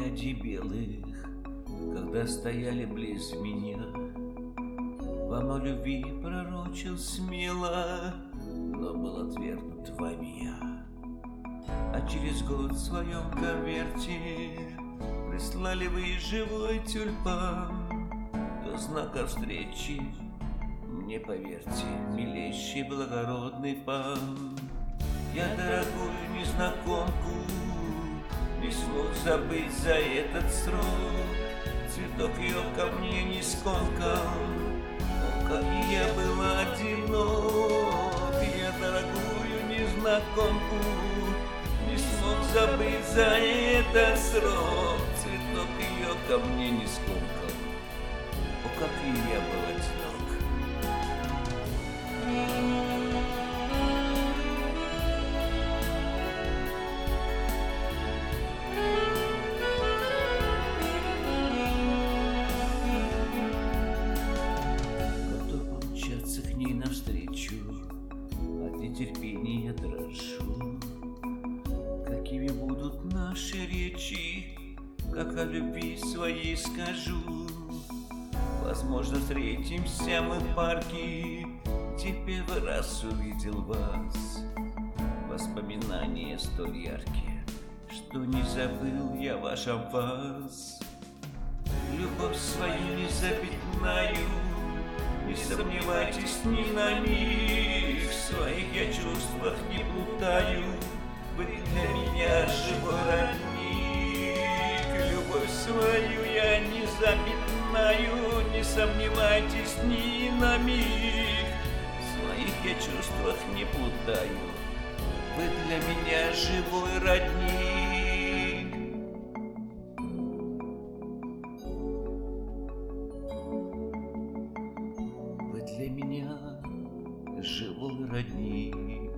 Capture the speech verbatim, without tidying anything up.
прядей белых, когда стояли близ меня. Вам о любви пророчил смело, но был отвергнут вами я. А через год в своем конверте прислали вы живой тюльпан. До знака встречи, не поверьте, милейший благородный пан. Я дорогую незнакомку не смог забыть за этот срок. Цветок ее ко мне не скомкал, о, как я был одинок. Я дорогую незнакомку не смог забыть за этот срок. Цветок ее ко мне не скомкал, о, как я был одинок. К ней навстречу, от нетерпения дрожу. Какими будут наши речи, как о любви своей скажу. Возможно, встретимся мы в парке, где первый раз увидел вас. Воспоминания столь яркие, что не забыл я ваш вас. Любовь свою не запятнаю, не сомневайтесь ни на миг, в своих я чувствах не плутаю. Вы для меня живой родник. Любовь свою я не запятнаю, не сомневайтесь ни на миг, в своих я чувствах не плутаю. Вы для меня живой родник. Для меня живой родник.